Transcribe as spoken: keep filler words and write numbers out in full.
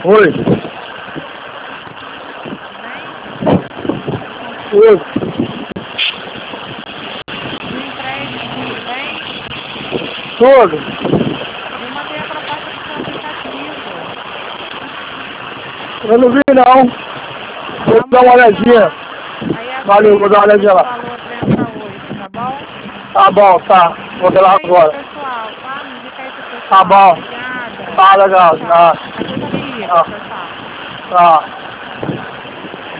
Oi. Oi. Do empréstimo, bem? Tudo. Eu mandei a proposta do seu aplicativo. Eu não vi não. Vou dar uma olhadinha. Aí às Valeu, vou dar uma olhadinha vezes o lá. valor entra hoje, tá bom? Tá bom, tá. Vou ver lá Indica aí pro agora. pessoal, tá? Me indica aí pro Tá pessoal. bom. Obrigada. Tá Tchau, legal. tchau. Tá. Aí você me liga. Tá. Tchau, tchau. Tá.